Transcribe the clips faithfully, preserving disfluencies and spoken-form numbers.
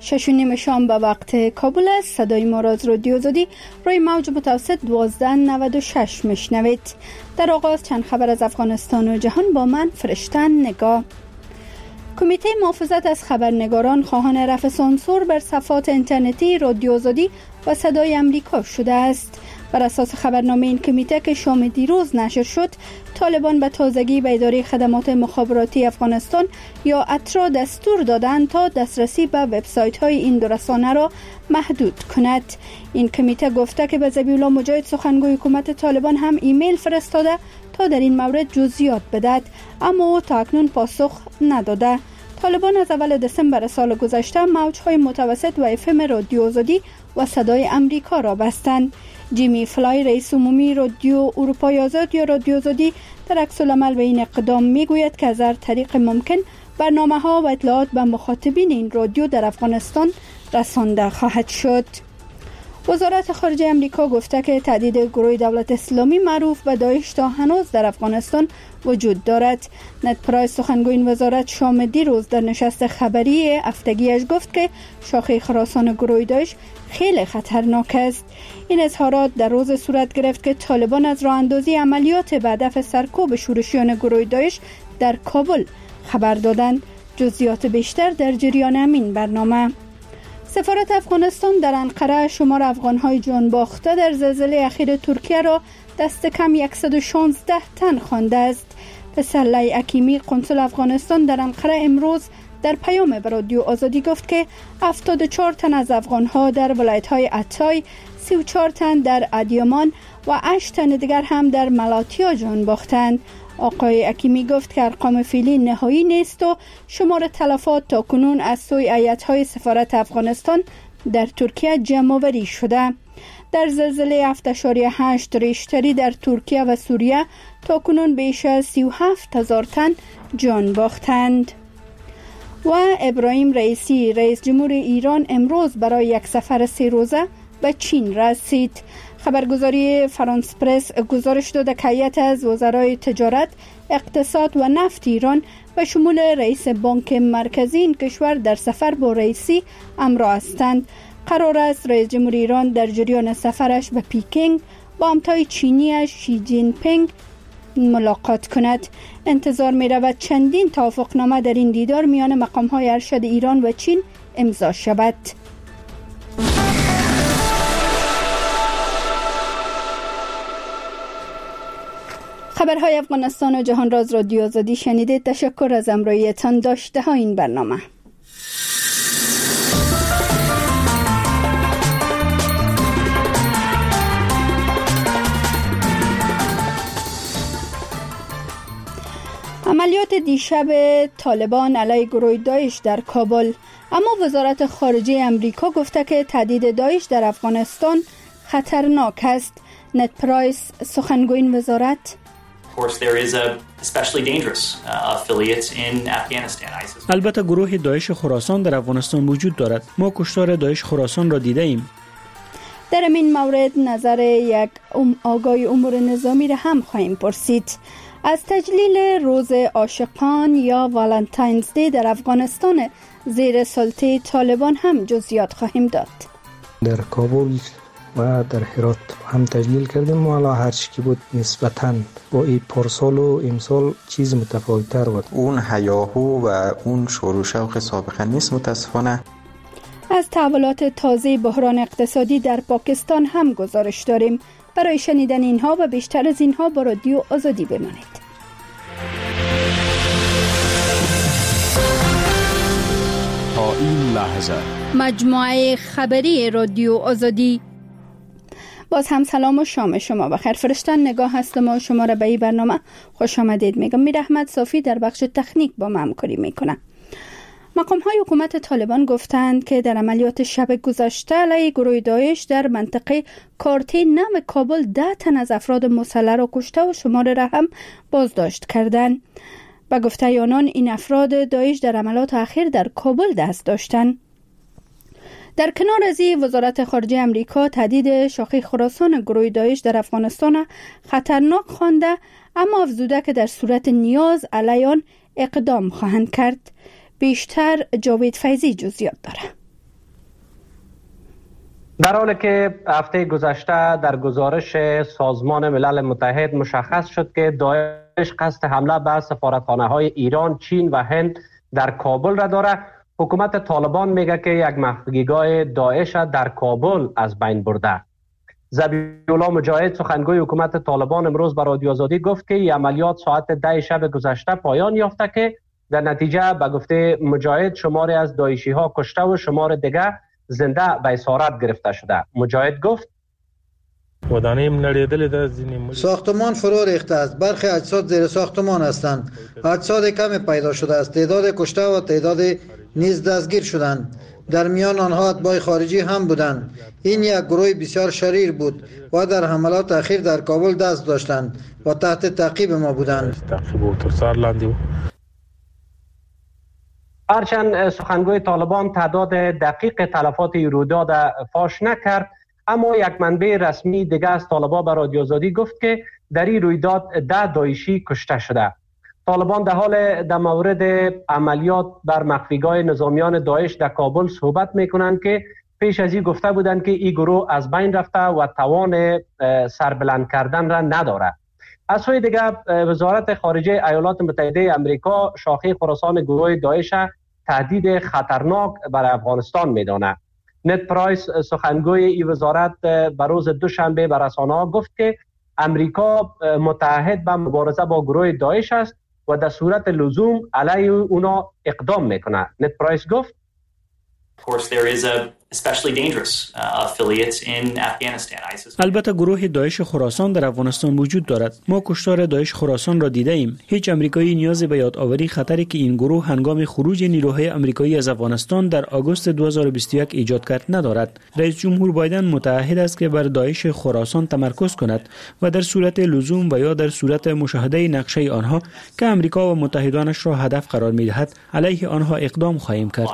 شش و نیم شام به وقت کابل است. صدای ما را از رادیو آزادی روی موج متوسط دوازده نود و شش میشنوید. در آغاز چند خبر از افغانستان و جهان با من فرشتن نگاه. کمیته محافظت از خبرنگاران خواهان رفع سانسور بر صفحات اینترنتی رادیو آزادی و صدای امریکا شده است. بر اساس خبرنامه این کمیته که شام دیروز نشر شد، طالبان به تازگی به اداره خدمات مخابراتی افغانستان یا اترا دستور دادند تا دسترسی به وبسایت‌های این دو رسانه را محدود کند. این کمیته گفته که به ذبیح الله مجاهد سخنگوی حکومت طالبان هم ایمیل فرستاده تا در این مورد جزئیات بدهد، اما او تا اکنون پاسخ نداده. طالبان از اول دسامبر سال گذشته موج‌های متوسط و اف ام رادیو آزادی و صدای امریکا را بستند. جیمی فلای رئیس عمومی رادیو اروپای آزاد یا رادیو آزادی در عکس العمل به این اقدام میگوید که از هر طریق ممکن برنامه‌ها و اطلاعات به مخاطبین این رادیو در افغانستان رسانده خواهد شد. وزارت خارجه امریکا گفته که تهدید گروه دولت اسلامی معروف به داعش تا هنوز در افغانستان وجود دارد. نت پرایس سخنگوی این وزارت شام دیروز در نشست خبری هفتگیش گفت که شاخه خراسان گروه داعش خیلی خطرناک است. این اظهارات در روز صورت گرفت که طالبان از راه اندازی عملیات به هدف سرکوب شورشیان گروه داعش در کابل خبر دادند. جزئیات بیشتر در جریان همین برنامه. سفارت افغانستان در انقره شمار افغان‌های جان باخته در زلزله اخیر ترکیه را دست کم صد و شانزده تن خوانده است. فسله حکیمی قنصل افغانستان در انقره امروز در پیام به رادیو آزادی گفت که هفتاد و چهار تن از افغان‌ها در ولایت‌های اتای، سی و چهار تن در ادیامان و هشت تن دیگر هم در ملاتیا جان باختند. آقای حکیمی گفت که ارقام فعلی نهایی نیست و شمار تلفات تا کنون از سوی هیئت‌های سفارت افغانستان در ترکیه جمع‌آوری شده. در زلزله هفت اشاریه هشت ریشتری در ترکیه و سوریه تا کنون بیش از سی و هفت هزار تن جان باختند. و ابراهیم رئیسی رئیس جمهور ایران امروز برای یک سفر سه روزه به چین رسید. خبرگزاری فرانس پرس گزارش داده که هیئت از وزرای تجارت، اقتصاد و نفت ایران به شمول رئیس بانک مرکزی این کشور در سفر با رئیسی همراه هستند. قرار است رئیس جمهور ایران در جریان سفرش به پیکینگ با همتای چینیش شی جین پینگ ملاقات کند. انتظار می رود چندین توافقنامه در این دیدار میان مقام‌های ارشد ایران و چین امضا شود. خبرهای افغانستان و جهان را از رادیو آزادی شنیدید. تشکر از همراهیتان. داشته ها این برنامه. عملیات دیشب طالبان علیه گروه داعش در کابل. اما وزارت خارجه امریکا گفته که تهدید داعش در افغانستان خطرناک است. نت پرایس سخنگوی این وزارت البته گروه داعش خراسان در افغانستان وجود دارد. ما کشتار داعش خراسان را دیده ایم. در این مورد نظر یک آگاه امور نظامی را هم خواهیم پرسید. از تجلیل روز عاشقان یا والنتاینز دی در افغانستان زیر سلطه طالبان هم جزئیات خواهیم داد. در کابل و در هرات هم تجلیل کردیم و حالا هر چی که بود نسبتاً با این پارسال و امسال چیز متفاوت‌تر بود. اون هیاهو و اون شور و شوق سابقه نیست متاسفانه. از تحولات تازه بحران اقتصادی در پاکستان هم گزارش داریم. برای شنیدن اینها و بیشتر از اینها با رادیو آزادی بمانید. تا این لحظه مجموعه خبری رادیو آزادی. باز هم سلام و شام شما بخیر. فرشتن نگاه هستم و شما را به این برنامه خوش آمدید میگم. میر احمد صافی در بخش تکنیک با ما همکاری میکنه. مقام‌های حکومت طالبان گفتند که در عملیات شب گذشته علیه گروه داعش در منطقه کارتی نو کابل ده تن از افراد مسلح را کشته و شمار را هم بازداشت کردند. به گفته آنان این افراد داعش در عملیات اخیر در کابل دست داشتند. در کنار از این وزارت خارجه امریکا تهدید شاخه خراسان گروه داعش در افغانستان خطرناک خوانده، اما افزوده که در صورت نیاز علیه آن اقدام خواهند کرد. بیشتر جاوید فیضی جزئیات داره. در حالی که هفته گذشته در گزارش سازمان ملل متحد مشخص شد که داعش قصد حمله به سفارتخانه‌های ایران، چین و هند در کابل را داره، حکومت طالبان میگه که یک مخفیگاه داعش در کابل از بین برده. ذبیح‌الله مجاهد سخنگوی حکومت طالبان امروز به رادیو آزادی گفت که این عملیات ساعت ده شب گذشته پایان یافته که در نتیجه به گفته مجاهد شماری از داعشی ها کشته و شمار دیگر زنده به اسارت گرفته شده. مجاهد گفت ساختمان فرو ریخته است. برخی اجساد زیر ساختمان هستند. اجساد کمی پیدا شده است. تعداد کشته و تعداد نیز دستگیر شدند. در میان آنها اتباع خارجی هم بودند. این یک گروه بسیار شریر بود و در حملات اخیر در کابل دست داشتند و تحت تعقیب ما بودند. هرچند سخنگوی طالبان تعداد دقیق تلفات رویداد فاش نکرد، اما یک منبع رسمی دیگر از طالبان به رادیو آزادی گفت که در این رویداد ده داعشی کشته شده. طالبان در حال در مورد عملیات بر مخفیگاه نظامیان داعش در کابل صحبت میکنند که پیش از این گفته بودند که این گروه از بین رفته و توان سربلند کردن را نداره. از سوی دیگر وزارت خارجه ایالات متحده آمریکا شاخه خراسان گروه داعش تهدید خطرناک برای افغانستان میداند. نت پرایس سخنگوی این وزارت به روز دوشنبه به رسانه‌ها گفت که امریکا متحد به مبارزه با گروه داعش است و در صورت لزوم علیه اونا اقدام میکنه. نت پرایس گفت البته گروه داعش خراسان در افغانستان وجود دارد. ما کشتار داعش خراسان را دیده ایم. هیچ امریکایی نیازی به یادآوری خطری که این گروه هنگام خروج نیروهای امریکایی از افغانستان در آگوست دو هزار و بیست و یک ایجاد کرد ندارد. رئیس جمهور بایدن متعهد است که بر داعش خراسان تمرکز کند و در صورت لزوم و یا در صورت مشاهده نقشه آنها که امریکا و متحدانش را هدف قرار می‌دهد علیه آنها اقدام خواهیم کرد.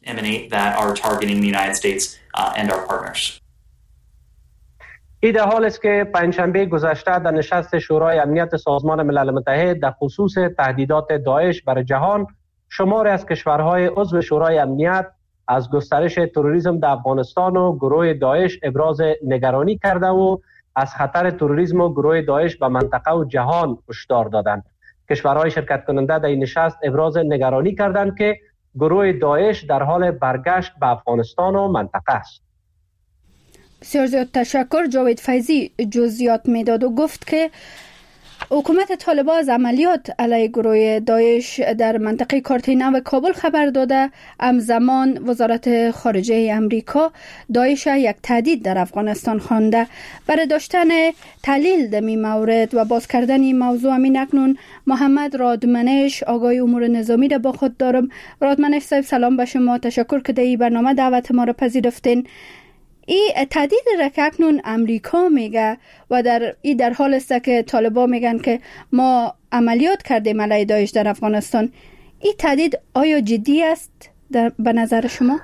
این در حال است که پنجشنبه گذشته در نشست شورای امنیت سازمان ملل متحد در خصوص تهدیدات داعش بر جهان شماری از کشورهای عضو شورای امنیت از گسترش تروریسم در افغانستان و گروه داعش ابراز نگرانی کرده و از خطر تروریسم و گروه داعش به منطقه و جهان هشدار دادند. کشورهای شرکت کننده در این نشست ابراز نگرانی کردند که گروه داعش در حال برگشت به افغانستان و منطقه است. بسیار زیاد تشکر. جاوید فیضی جزئیات میداد و گفت که حکومت طالبان از عملیات علیه گروه داعش در منطقه کارتینا و کابل خبر داده. همزمان وزارت خارجه امریکا داعش یک تهدید در افغانستان خوانده. برای داشتن تحلیل در این مورد و باز کردن این موضوع همین اکنون محمد رادمنش آگاهی امور نظامی را با خود دارم. رادمنش صاحب سلام به شما. تشکر که در این برنامه دعوت ما را پذیرفتین. این تهدید را که اکنون امریکا میگه و در این در حال است که طالبان میگن که ما عملیات کردیم علیه داعش در افغانستان، این تهدید آیا جدی است در به نظر شما؟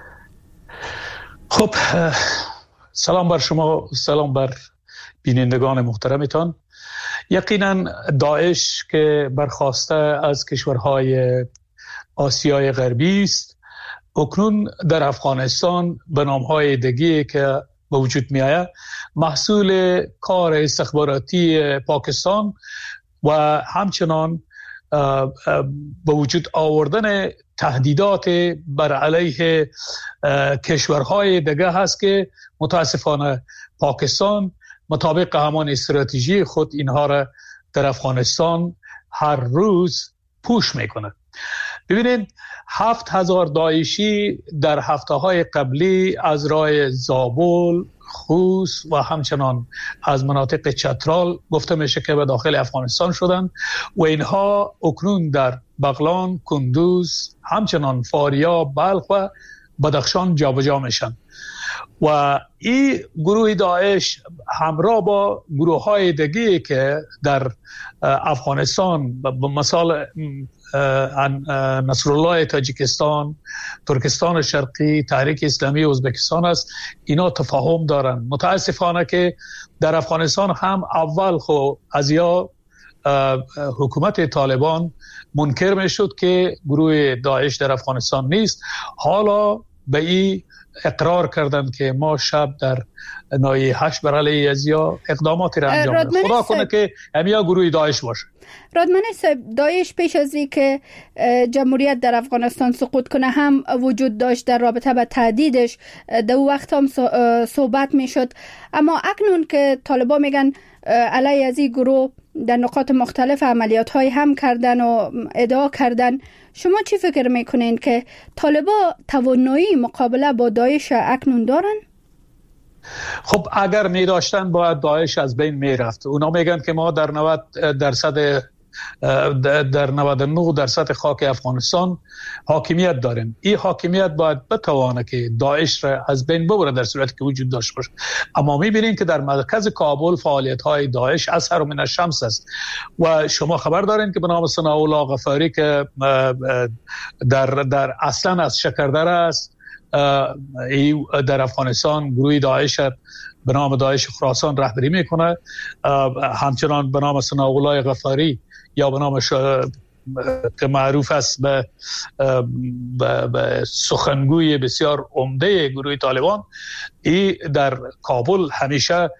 خب سلام بر شما، سلام بر بینندگان محترمتان. یقینا داعش که برخواسته از کشورهای آسیای غربی است، اکنون در افغانستان به نام‌های دیگه که به وجود می‌آید محصول کار استخباراتی پاکستان و همچنان به وجود آوردن تهدیدات بر علیه کشورهای دیگه هست که متاسفانه پاکستان مطابق همان استراتژی خود اینها را در افغانستان هر روز پوش میکنه. ببینید هفت هزار داعشی در هفته های قبلی از راه زابل، خوست و همچنان از مناطق چترال گفته میشه که به داخل افغانستان شدن و اینها اکنون در بغلان، کندوز، همچنان فاریاب، بلخ و بدخشان جابجا میشن و این گروه داعش همراه با گروه های دیگه که در افغانستان به مثال نصرالله تاجیکستان، ترکستان شرقی، تحریک اسلامی ازبکستان است، اینا تفاهم دارن. متاسفانه که در افغانستان هم اول خو از یا حکومت طالبان منکر می شد که گروه داعش در افغانستان نیست، حالا به این اقرار کردند که ما شب در ناحیه هشت بر علیه ازیا اقداماتی را انجام دادیم. خدا کنه که همیا گروه داعش باشه. رادمنش صاحب، داعش پیش از این که جمهوریت در افغانستان سقوط کنه هم وجود داشت در رابطه با تهدیدش، در اون وقت هم صحبت میشد، اما اکنون که طالبان میگن علیه از این گروه در نقاط مختلف عملیات های هم کردن و ادعا کردن، شما چی فکر میکنین که طالبان توانایی مقابله با داعش اکنون دارن؟ خب اگر می داشتن باید داعش از بین می رفت. اونا میگن که ما در نود درصد در نود و نه درصد خاک افغانستان حاکمیت داریم. این حاکمیت باید بتوانه که داعش را از بین ببره در صورتی که وجود داشته باشه. اما میبینین که در مرکز کابل فعالیت های داعش از هر من الشمس است و شما خبر دارین که به نام ثناءالله غفاری که در در اصلا از شکردره است، در افغانستان گروه داعش به نام داعش خراسان رهبری میکنه، همچنان به نام ثناءالله غفاری یا به نام که معروف است به, به, به سخنگوی بسیار عمده گروه طالبان، ای در کابل همیشه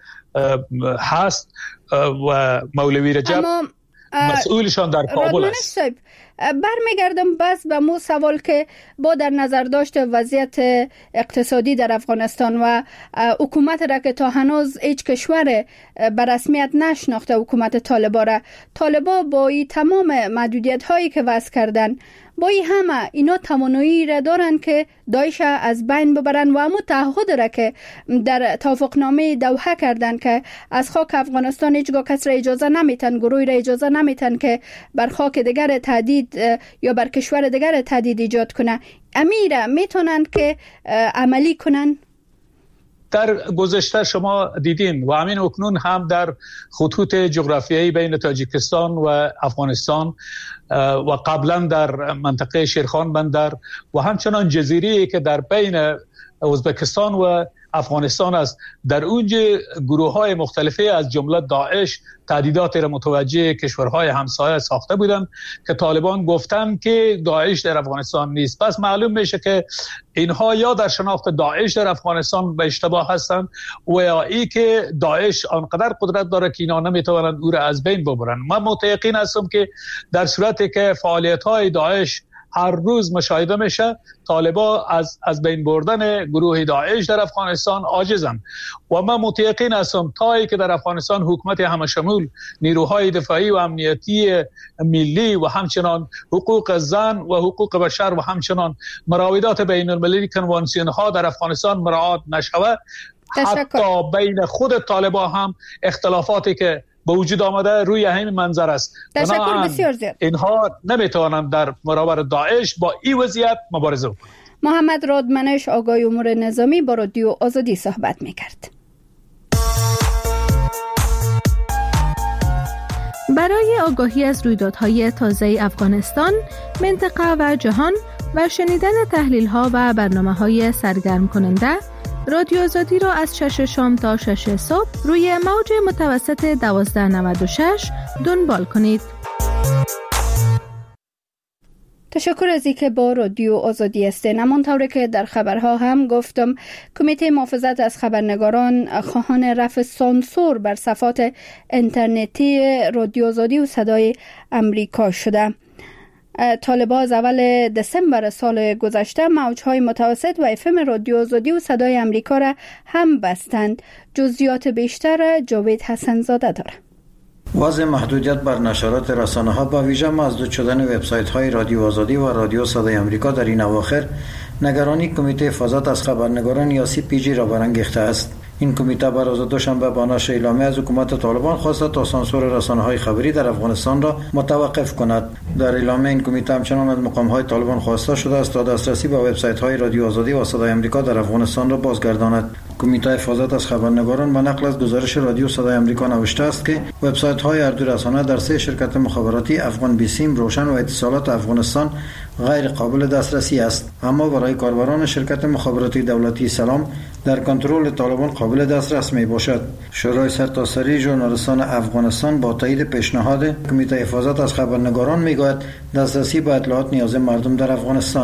هست و مولوی رجب مسئولشان در کابل است. برمیگردم بس به مو سوال که با در نظر داشت وضعیت اقتصادی در افغانستان و حکومت را که تا هنوز هیچ کشور به رسمیت نشناخته حکومت طالبان را، طالبان با این تمام محدودیت هایی که وضع کردن، با این همه اینا توانایی را دارن که داعش از بین ببرن و همون تعهد را که در توافقنامه دوحه کردن که از خاک افغانستان هیچگاه کس را اجازه نمیتن، گروهی را اجازه نمیتن که بر خاک دیگر تهدید یا بر کشور دیگر تهدید ایجاد کنه، امیره میتونن که عملی کنن. در گذشته شما دیدین و همین اکنون هم در خطوط جغرافیایی بین تاجیکستان و افغانستان و قبلا در منطقه شیرخان بندر و همچنان جزیره‌ای که در بین ازبکستان و افغانستان است، در اونجا گروه‌های مختلفی از جمله داعش تهدیدات را متوجه کشورهای همسایه ساخته بودند که طالبان گفتن که داعش در افغانستان نیست. پس معلوم میشه که اینها یا در شناخت داعش در افغانستان به اشتباه هستند و یا ای که داعش آنقدر قدرت داره که اینا نمیتوانند او را از بین ببرن. من متأکد هستم که در صورتی که فعالیت‌های داعش هر روز مشاهده میشه، طالبان از از بین بردن گروه داعش در افغانستان عاجزند و من متأکد هستم تا که در افغانستان حکومت همشمول، نیروهای دفاعی و امنیتی ملی و همچنان حقوق زن و حقوق بشر و همچنان مراودات بین المللی کنوانسیون ها در افغانستان مراعات نشود، حتی بین خود طالبان هم اختلافاتی که به وجود آمده روی همین منظر است. تشکر بسیار زیاد. اینها نمیتوانند در برابر داعش با این وضعیت مبارزه کنند. محمد رادمنش، آگاه امور نظامی، با رادیو آزادی صحبت میکرد. برای آگاهی از رویدادهای تازه افغانستان، منطقه و جهان و شنیدن تحلیل‌ها و برنامه‌های سرگرم کننده، رادیو آزادی را از شش شام تا شش صبح روی موج متوسط دوازده نود و شش دنبال کنید. تشکر از اینکه با رادیو آزادی هستین. همانطور که در خبرها هم گفتم، کمیته محافظت از خبرنگاران خواهان رفع سانسور بر صفحات اینترنتی رادیو آزادی و صدای امریکا شده. طالبان از اول دسامبر سال گذشته موجهای متوسط و اف ام رادیو آزادی و صدای امریکا را هم بستند. جزئیات بیشتر جاوید حسن زاده داره. وضع محدودیت بر نشرات رسانه ها با ویژه مسدود شدن وبسایت های رادیو آزادی و رادیو صدای امریکا در این اواخر نگرانی کمیته حفاظت از خبرنگاران یا سی پی جی را برانگیخته است. این کمیته بر روز دوشنبه با نشر اعلامیه از حکومت طالبان خواسته تا سانسور رسانه‌های خبری در افغانستان را متوقف کند. در اعلامیه این کمیته همچنان از مقام‌های طالبان خواسته شده است تا دسترسی به وبسایت‌های رادیو آزادی و صدای آمریکا در افغانستان را بازگرداند. کمیته حفاظت از خبرنگاران به نقل از گزارش رادیو صدای آمریکا نوشته است که وبسایت‌های هر دو رسانه در سه شرکت مخابراتی افغان بیسیم، روشن و اتصالات افغانستان غیر قابل دسترسی است، اما برای کاربران شرکت مخابراتی دولتی سلام در کنترل طالبان قابل دسترس می باشد. شورای سرتاسری ژورنالیستان افغانستان با تایید پیشنهاد کمیته حفاظت از خبرنگاران می گوید دسترسی به اطلاعات نیاز مردم در افغانستان است.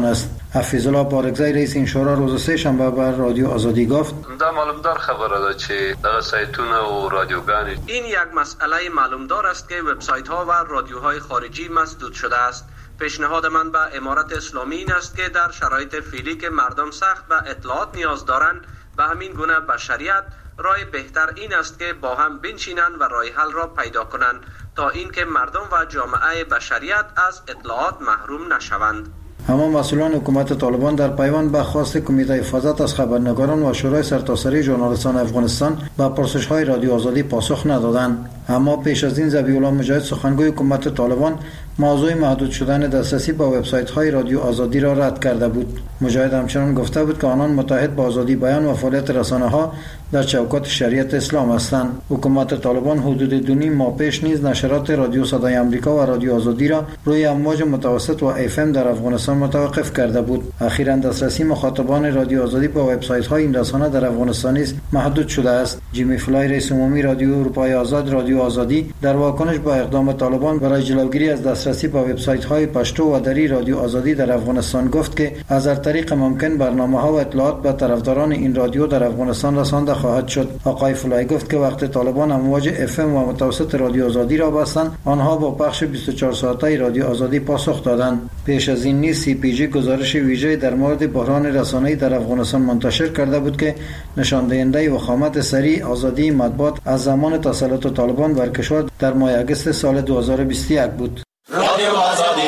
حفیظ الله بارگزای رئیس این شورا روز سه شنبه بر رادیو آزادی گفت دا معلومدار خبره ده چې دغه سایتونه او رادیوګان این یک مسئله معلومدار است که وبسایت ها و رادیوهای خارجی مسدود شده است. پیشنهاد من به امارت اسلامی این است که در شرایط فعلی که مردم سخت به اطلاعات نیاز دارند به همین گونه بشریت راه بهتر این است که با هم بنشینند و راه حل را پیدا کنند تا اینکه مردم و جامعه بشریت از اطلاعات محروم نشوند. اما مسئولان حکومت طالبان در پیوند به خواست کمیته حفاظت از خبرنگاران و شورای سرتاسری ژورنالیستان افغانستان به پرسش‌های رادیو آزادی پاسخ ندادند. اما پیش از این ذبیح الله مجاهد سخنگوی حکومت طالبان موضوع محدود شدن دسترسی به وبسایت‌های رادیو آزادی را رد کرده بود. مجاهد همچنان گفته بود که آنان متحد با آزادی بیان و فعالیت رسانه‌ها در چوکات شریعت اسلام هستند. حکومت طالبان حدود دو نیم ماه پیش نیز نشرات رادیو صدای آمریکا و رادیو آزادی را روی امواج متوسط و اف ام در افغانستان متوقف کرده بود. اخیراً دسترسی مخاطبان رادیو آزادی به وبسایت‌های این رسانه در افغانستان نیز محدود شده است. جیمی فلای رئیس عمومی رادیو اروپای آزاد رادیو آزادی در واکنش به اقدام طالبان برای جلوگیری از دسترسی به وبسایت‌های پشتو و دری رادیو آزادی در افغانستان گفت که از هر طریق ممکن برنامه‌ها و اطلاعات به طرفداران این رادیو در افغانستان رسانده خواهد شد. آقای فلای گفت که وقتی طالبان امواج اف ام و متوسط رادیو آزادی را بستند، آنها با پخش بیست و چهار ساعته رادیو آزادی پاسخ دادند. پیش از این نیز سی پی جی گزارش ویژه در مورد بحران رسانه‌ای در افغانستان منتشر کرده بود که نشان دهنده وخامت سریع آزادی مطبوعات از زمان تسلط طالبان بر کشور در ماه اگست سال دو هزار و بیست و یک بود. رادیو آزادی.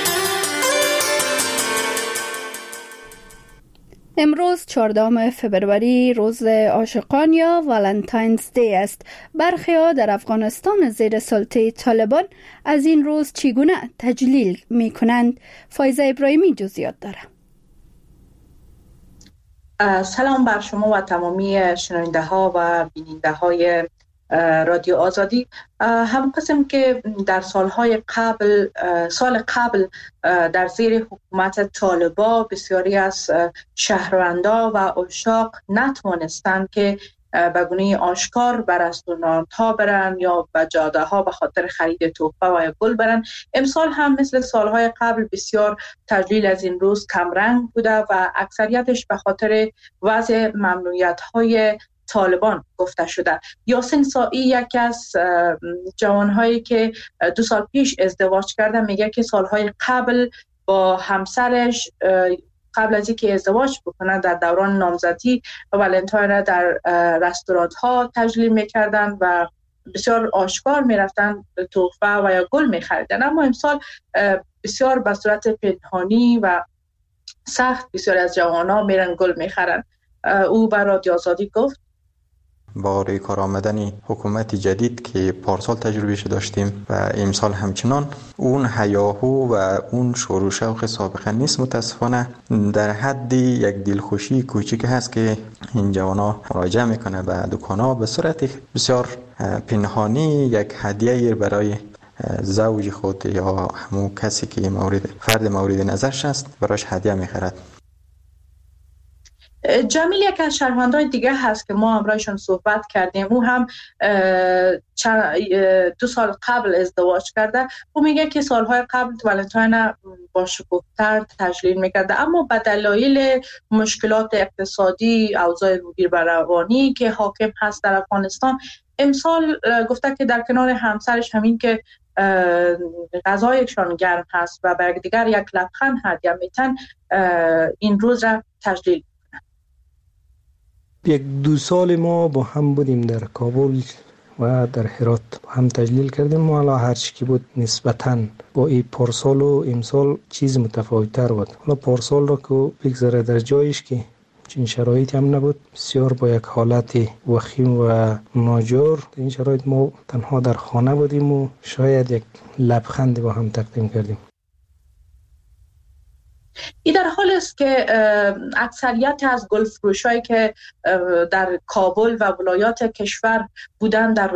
امروز چهاردهم فبروری روز عاشقان یا والنتاینز دی است. برخی ها در افغانستان زیر سلطه طالبان از این روز چگونه تجلیل می کنند؟ فایزه ابراهیمی جزئیات دارد. سلام بر شما و تمامی شنونده ها و بیننده های رادیو آزادی. هم قسم که در سالهای قبل سال قبل در زیر حکومت طالبان بسیاری از شهروندا و عشاق نتوانستند که به گونه آشکار به رستوران‌ها برن یا به جاده‌ها به خاطر خرید تحفه و گل برن. امسال هم مثل سالهای قبل بسیار تجلیل از این روز کمرنگ بوده و اکثریتش به خاطر وضع ممنوعیت‌های طالبان گفته شده. یاسین سائی یکی از جوانهایی که دو سال پیش ازدواج کرده میگه که سالهای قبل با همسرش قبل از اینکه ازدواج بکنن در دوران نامزدی ولنتاین را در رستوران ها تجلیل میکردن و بسیار آشکار میرفتن تحفه و یا گل میخریدن. اما امسال بسیار به صورت پنهانی و سخت بسیار از جوانان میرن گل میخرن. او بر رادیو آزادی گفت با روی کار آمدن حکومت جدید که پارسال تجربهش داشتیم و امسال همچنان اون هیاهو و اون شور و شوق سابقه نیست. متاسفانه در حد یک دلخوشی کوچیک هست که این جوانا مراجعه میکنه به دکانا به صورت بسیار پنهانی یک هدیه برای زوج خود یا همون کسی که مورد فرد مورد نظرش است برایش هدیه میخرد. جمیل یک از شهروندان دیگه هست که ما همراهشون صحبت کردیم. او هم دو سال قبل ازدواج کرده. او میگه که سالهای قبل ولنتاین با شکوفتر تجلیل میکرده، اما به دلایل مشکلات اقتصادی، اوضاع روحی و روانی که حاکم هست در افغانستان، امسال گفته که در کنار همسرش همین که غذایشان گرم هست و به دیگر یک لبخند هدیه میتن این روز را تجلیل. یک دو سال ما با هم بودیم در کابل و در هرات هم تجلیل کردیم و حالا هر چی که بود نسبتاً با این پارسال و امسال چیز متفاوت‌تر بود. حالا پارسال را که بگذاره در جایش که چنین شرایطی هم نبود، بسیار با یک حالت وخیم و ناجور در این شرایط ما تنها در خانه بودیم و شاید یک لبخند با هم تقدیم کردیم. این در حال است که اکثریت از گل فروشایی که در کابل و ولایات کشور بودن در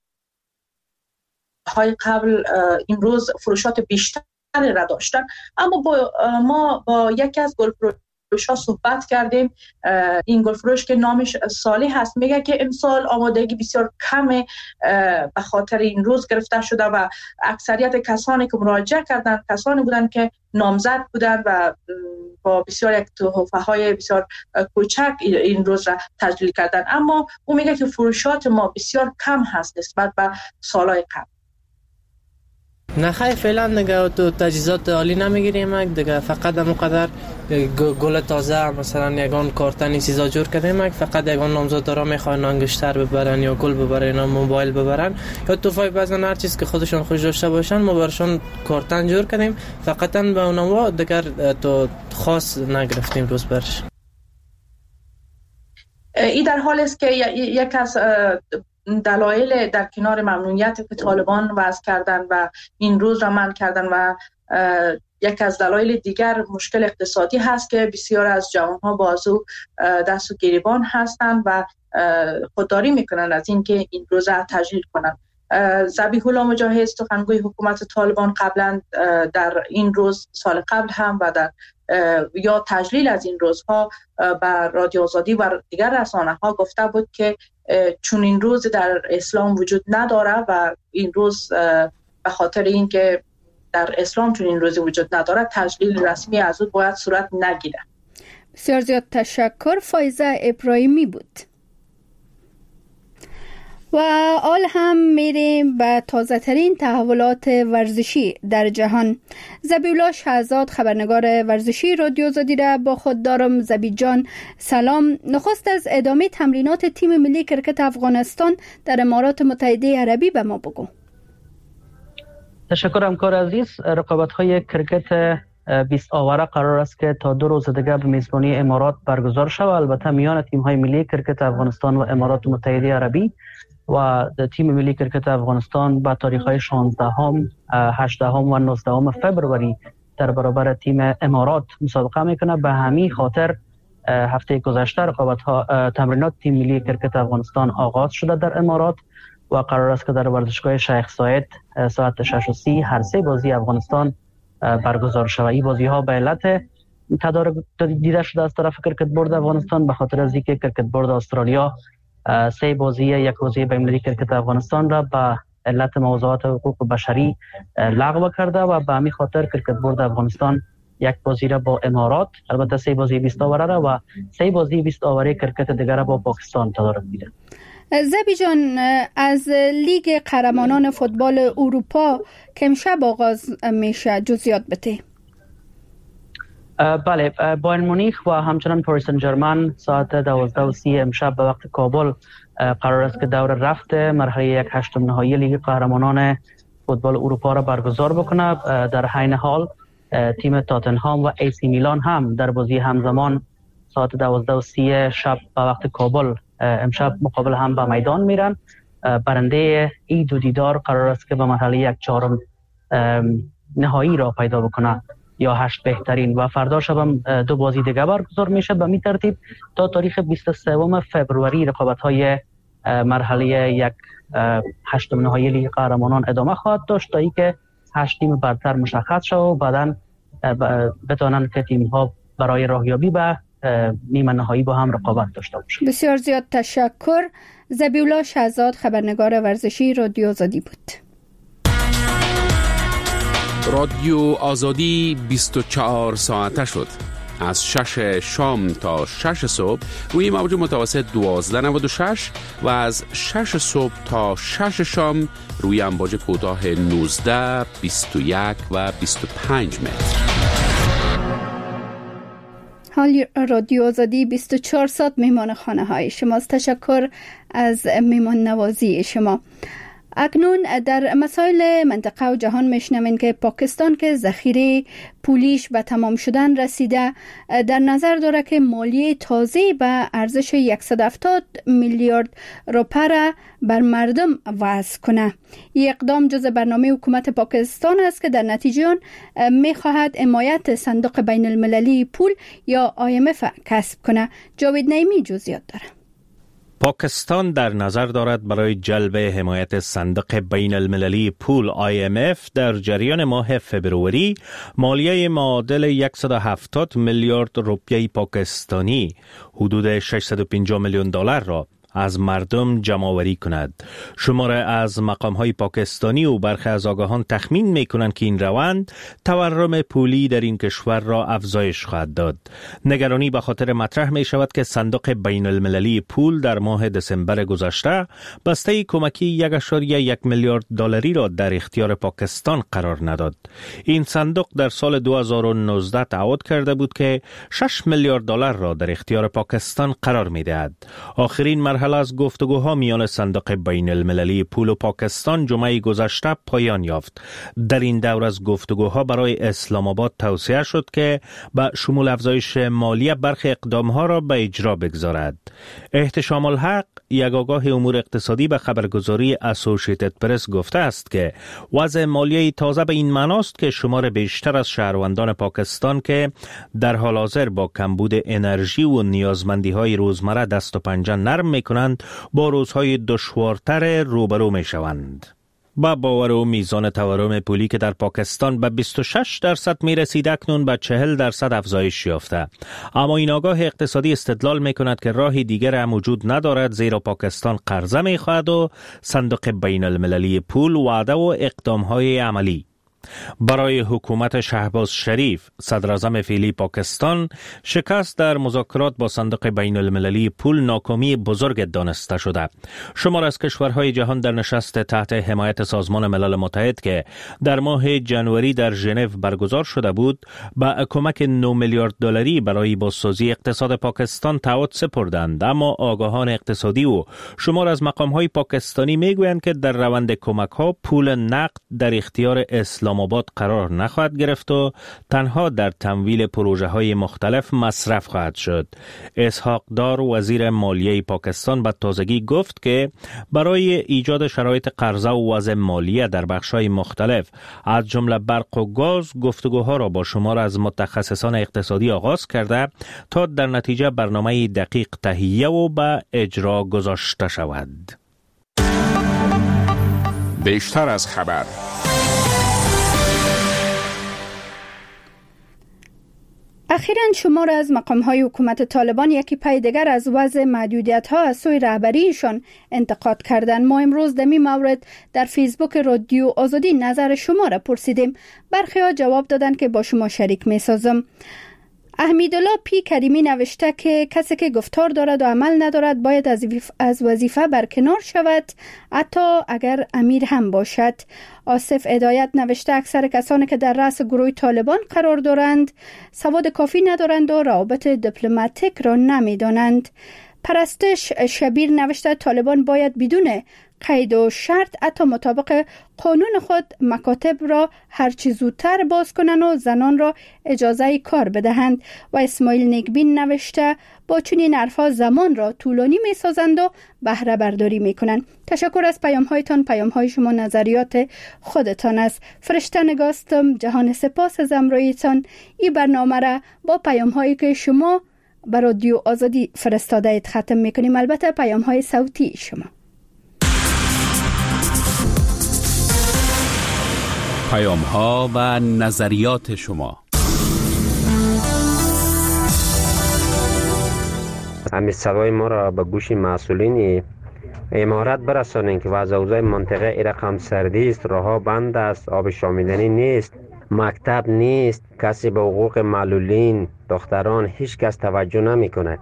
های قبل امروز فروشات بیشتری را داشتن، اما با ما با یکی از گل گلفروش ها صحبت کردیم. این گلفروش که نامش صالح هست میگه که امسال آمادگی بسیار کمه به خاطر این روز گرفته شده و اکثریت کسانی که مراجعه کردن کسانی بودن که نامزد بودن و با بسیار یک تحفه های بسیار کوچک این روز را تجلیل کردن. اما او میگه که فروشات ما بسیار کم هست نسبت به سالهای قبل. نه خیلی فعلا دیگه تو تجهیزات عالی نمیگیریم دیگه، فقط همونقدر گل تازه مثلا یگان کارتن چیزا جور کردیم، فقط یگان نامزدارا میخوان انگشتر ببرن یا گل ببرن یا موبایل ببرن یا توفای بزنن، هر چیز که خودشون خوش داشته باشن ما برشون کارتن جور کردیم، فقط به اونها دیگر تو خاص نگرفتیم روز برش. این در حال است که یک از دلایل در کنار ممنوعیت که طالبان وضع کردن و این روز را منع کردن و یک از دلایل دیگر مشکل اقتصادی هست که بسیار از جوانها بازو دست و گریبان هستند و خودداری میکنن از اینکه این روز را تجلیل کنند. ذبیح الله مجاهد سخنگوی حکومت طالبان قبلا در این روز سال قبل هم و در یا تجلیل از این روزها بر رادیو آزادی و دیگر رسانه ها گفته بود که چون این روز در اسلام وجود نداره و این روز به خاطر اینکه در اسلام چون این روز وجود نداره تجلیل رسمی از او باید صورت نگیره. بسیار زیاد تشکر. فایزه ابراهیمی بود. و حال هم میریم به تازه ترین تحولات ورزشی در جهان. ذبیح الله شهزاد خبرنگار ورزشی رادیو آزادی را با خود دارم. ذبیح جان سلام. نخست از ادامه تمرینات تیم ملی کرکت افغانستان در امارات متحده عربی به ما بگو. تشکر همکار عزیز. رقابت‌های کرکت بیست آوره قرار است که تا دو روز دیگر به میزبانی امارات برگزار شود. البته میان تیم‌های ملی کرکت افغانستان و امارات متحده عربی و تیم ملی کرکت افغانستان با تاریخ‌های شانزدهم، هجدهم و نوزدهم فوریه در برابر تیم امارات مسابقه میکنه. به همین خاطر هفته گذشته رقابت‌ها تمرینات تیم ملی کرکت افغانستان آغاز شده در امارات و قرار است که در ورزشگاه شیخ زاید ساعت شش و سی هر سه بازی افغانستان برگزار شود. این بازی‌ها به علت تدارک دیده شده از طرف کرکت بورد افغانستان به خاطر از اینکه کرکت بورد استرالیا سه بازی یک بازی بین کرکت افغانستان را به علت موضوعات حقوق بشری لغو کرده و به همین خاطر کرکت بورد افغانستان یک بازی را با امارات، البته سه بازی بیست آوره را و سه بازی بیست آوره کرکت دیگر را با پاکستان تدارک دیده. ذبیح جان، از لیگ قهرمانان فوتبال اروپا که امشب آغاز میشه جزئیات بده. بله، بایر مونیخ و همچنان پاریس سن ژرمن ساعت دوازده و سی امشب به وقت کابل قرار است که دور رفت مرحله یک هشتم نهایی لیگ قهرمانان فوتبال اروپا را برگزار بکنه. در حین حال تیم تاتنهام و ای سی میلان هم در بازی همزمان ساعت دوازده و سی شب به وقت کابل امشب مقابل هم به میدان میرن. برنده این دو دیدار قرار است که به مرحله یک چهارم نهایی را پیدا بکنه یا هشت بهترین و فردا شب هم دو بازی دیگه برگزار میشه. به می ترتیب تا تاریخ بیست و سوم فوریه رقابت‌های مرحله یک هشتم نهایی لیگ قهرمانان ادامه خواهد داشت تا اینکه هشت تیم برتر مشخص شود و بعداً بتوانند که تیم‌ها برای راهیابی به نیمه نهایی با هم رقابت داشته باشند. بسیار زیاد تشکر. ذبیح الله شهزاد خبرنگار ورزشی رادیو آزادی بود. رادیو آزادی بیست و چهار ساعته شد. از شش شام تا شش صبح روی موج متوسط دوازده نود و شش و از شش صبح تا شش شام روی امواج کوتاه نوزده، بیست و یک و بیست و پنج متر. حال رادیو آزادی بیست و چهار ساعت میمان خانه های شماست. تشکر از میمان نوازی شما. اکنون در مسائل منطقه و جهان میشنوین که پاکستان که ذخیره پولیش به تمام شدن رسیده در نظر داره که مالیه تازه به ارزش صد و هفتاد میلیارد روپیه را بر مردم وضع کنه. این اقدام جزء برنامه حکومت پاکستان است که در نتیجه آن میخواهد حمایت صندوق بین المللی پول یا آی ام اف کسب کنه. جاوید نعیمی جزئیات داره. پاکستان در نظر دارد برای جلب حمایت صندوق بین المللی پول آی ام اف در جریان ماه فبروری مالیه معادل صد و هفتاد میلیارد روپیه پاکستانی حدود ششصد و پنجاه میلیون دلار را از مردم جمع‌آوری کند. شماره از مقام‌های پاکستانی و برخی از آگاهان تخمین می‌کنند که این روند تورم پولی در این کشور را افزایش خواهد داد. نگرانی به خاطر مطرح می‌شود که صندوق بین المللی پول در ماه دسامبر گذشته بسته کمکی یک و یک میلیارد دلاری را در اختیار پاکستان قرار نداد. این صندوق در سال دو هزار و نوزده تعهد کرده بود که شش میلیارد دلار را در اختیار پاکستان قرار می‌دهد. آخرین مرحله از گفتگوها میان صندوق بین المللی پول و پاکستان جمعه گذشته پایان یافت. در این دور از گفتگوها برای اسلام آباد توصیه شد که به شمول افزایش مالی برخی اقدامها را به اجرا بگذارد. احتشام الحق، یک آگاه امور اقتصادی، به خبرگزاری اسوسییتد پرس گفته است که وضع مالی تازه به این معناست که شمار بیشتر از شهروندان پاکستان که در حال حاضر با کمبود انرژی و نیازمندی‌های روزمره دست و پنجه نرم می‌کنند با روزهای دشوارتر روبرو می‌شوند. با باور و میزان تورم پولی که در پاکستان به بیست و شش درصد می رسید اکنون به چهل درصد افزایش یافته. اما این آگاه اقتصادی استدلال می کند که راه دیگر هم وجود ندارد، زیرا پاکستان قرضه می خواهد و صندوق بین المللی پول وعده و اقدام های عملی. برای حکومت شهباز شریف، صدر اعظم فعلی پاکستان، شکست در مذاکرات با صندوق بین المللی پول ناکامی بزرگ دانسته شده. شمار از کشورهای جهان در نشست تحت حمایت سازمان ملل متحد که در ماه جنوری در ژنو برگزار شده بود، با کمک نه میلیارد دلاری برای بازسازی اقتصاد پاکستان تعهد سپردند. اما آگاهان اقتصادی و شمار از مقامهای پاکستانی میگویند که در روند کمک‌ها پول نقد در اختیار اسلام آباد قرار نخواهد گرفت و تنها در تمویل پروژه های مختلف مصرف خواهد شد. اسحاق دار، وزیر مالیه پاکستان، به تازگی گفت که برای ایجاد شرایط قرضه و وضع مالیه در بخش‌های مختلف از جمله برق و گاز گفتگوها را با شمار از متخصصان اقتصادی آغاز کرده تا در نتیجه برنامه دقیق تهیه و به اجرا گذاشته شود. بیشتر از خبر. اخیراً شمار از مقام‌های حکومت طالبان یکی پای دیگر از وضع محدودیت‌ها از سوی رهبریشان انتقاد کردند. ما امروز در این مورد در فیسبوک رادیو آزادی نظر شما را پرسیدیم. برخی‌ها جواب دادند که با شما شریک می‌سازم. احمدالله پی کریمی نوشته که کسی که گفتار دارد و عمل ندارد باید از وظیفه برکنار شود، حتی اگر امیر هم باشد. آصف هدایت نوشته اکثر کسانی که در رأس گروه طالبان قرار دارند سواد کافی ندارند و روابط دیپلماتیک را نمیدانند. پرستش شبیر نوشته طالبان باید بدون قید و شرط حتی مطابق قانون خود مکاتب را هرچی زودتر باز کنند و زنان را اجازه کار بدهند. و اسماعیل نیکبین نوشته با چنین حرفا زمان را طولانی می سازند و بهره برداری می کنند. تشکر از پیام هایتان. پیام های شما نظریات خودتان است. فرشته نگاستم. جهان سپاس از همراهیتان. این برنامه را با پیام هایی که شما بر رادیو آزادی فرستاده اید ختم می کنیم. البته پیام های صوتی شما. پیام ها و نظریات شما. همین صدای ما را به گوش مسئولین امارات برسانید که وضع اوضاع منطقه ای رقم سردی است، راهها بند است، آب شامیدنی نیست، مکتب نیست، کسی به حقوق معلولین دختران هیچ کس توجه نمی کند.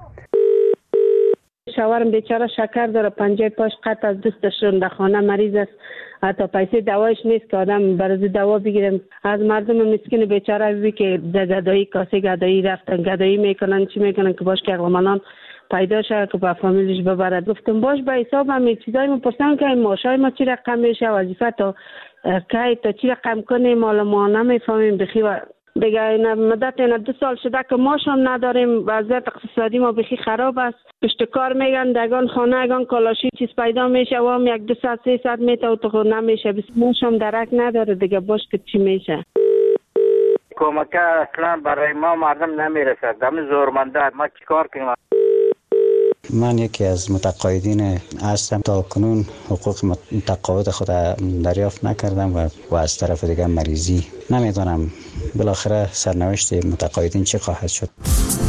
شوهرم بیچاره شکر داره، پنجه پاش قطع از دستشون، در خانه مریض است، حتی پیسه دوایش نیست که آدم برای دوا بگیرم. از مردم مسکین بیچاره بی که گدایی کاسه گدایی رفتن گدایی میکنن چی میکنن که باش که اقلامانان پیدا شد که با فامیلش ببرد. گفتم باش به حساب همین چیزایی میپرسن که ماشای ما چی رقم میشه، وظیفه تا کی تا چی رقم کنیم، مال ما نمیفهمیم بخی. و دیگه این مدت این دو سال شده که ماش هم نداریم، وضعیت اقتصادی ما بخی خراب است. پشت کار میگن دگان خانه اگان کالاشی چیز پیدا میشه و هم یک دو ساعت سه ساعت میته و تو نمیشه، بس ماش هم درک نداره دیگه. باش که چی میشه کمک اصلا برای ما مردم نمیرسد، دم زورمنده ما چیکار کنیم؟ من یکی از متقاعدین هستم. تا کنون حقوق متقاعد خود دریافت نکردم و, و از طرف دیگه مریضی. نمیدونم بالاخره سرنوشت متقاعدین چه خواهد شد.